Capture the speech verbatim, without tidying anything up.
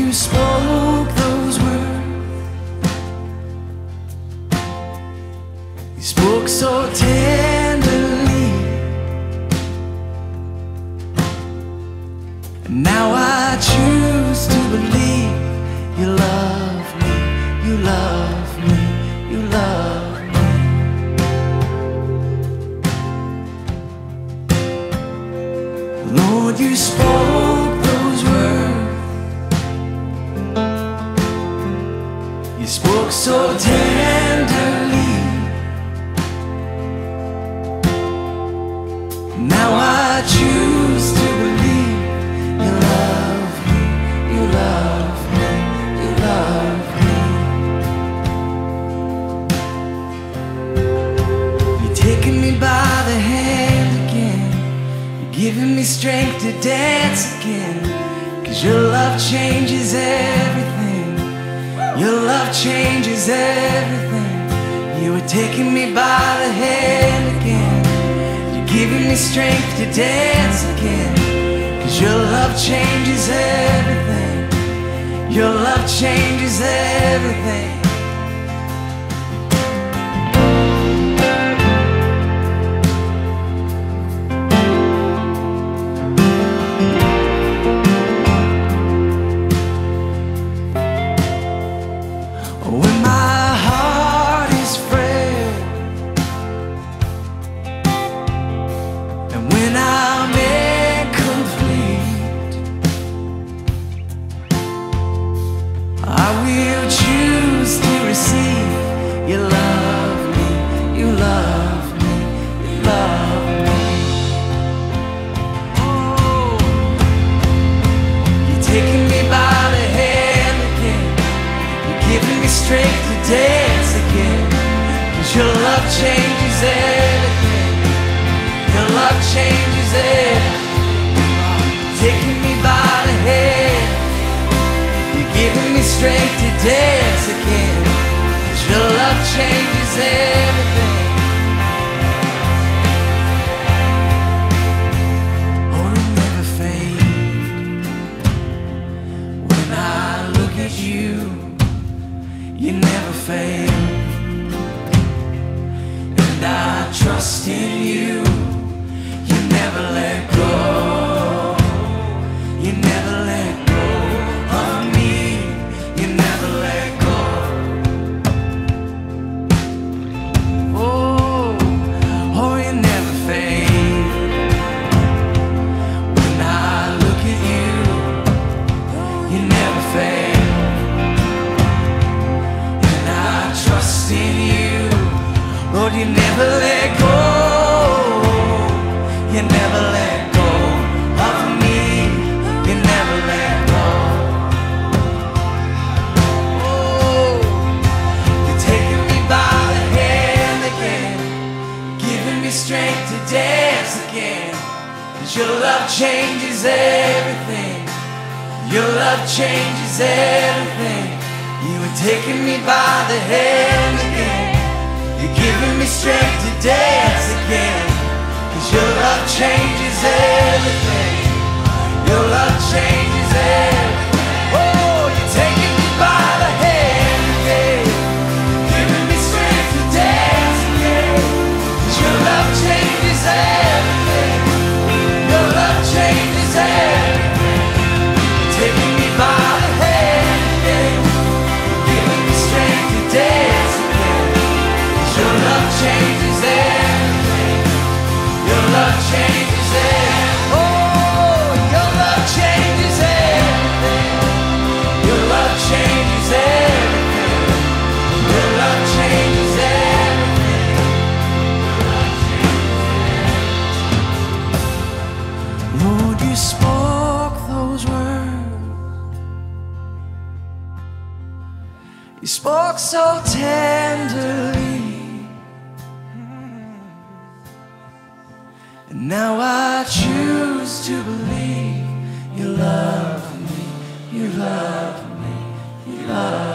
you spoke those words. You spoke so tenderly, and now I choose to believe you love me, you love me, you love me. Lord, you spoke those words. You spoke so tenderly. Now I choose to believe you love me, you love me, you love me. You're taking me by the hand again. You're giving me strength to dance again. 'Cause your love changes everything. Your love changes everything. You were taking me by the hand again. You're giving me strength to dance again. 'Cause your love changes everything. Your love changes everything. When my heart is frail, and when I'm incomplete, I will choose to receive. You love me, you love me, you love me. Oh, you're taking me by the hand again. You're giving me strength to dance again. 'Cause your love changes everything. Your love changes everything. Taking me by the hand. You're giving me strength to dance again. 'Cause your love changes everything. Oh, it never fades. When I look at you, you never fail. And I trust in you. You never let go. You never let go of me. You never let go. Oh, oh, you never fade. When I look at you, you never fail. And I trust in you. Lord, you never let go. You never let go of me. You never let go. Oh, you're taking me by the hand again, giving me strength to dance again. 'Cause your love changes everything. Your love changes everything. You were taking me by the hand again. You're giving me strength to dance again. 'Cause your love changes everything. Your love changes everything. Oh, you're taking me by the hand again. Giving me strength to dance again. 'Cause your love changes everything. Your love changes everything. Taking me by the hand again. Giving me strength to dance again. 'Cause your love changes everything. Your love changes everything. Oh, your love changes everything. Your love changes everything. Your love changes everything. Lord, you spoke those words. You spoke so tenderly. And now I choose to believe you love me, you love me, you love me.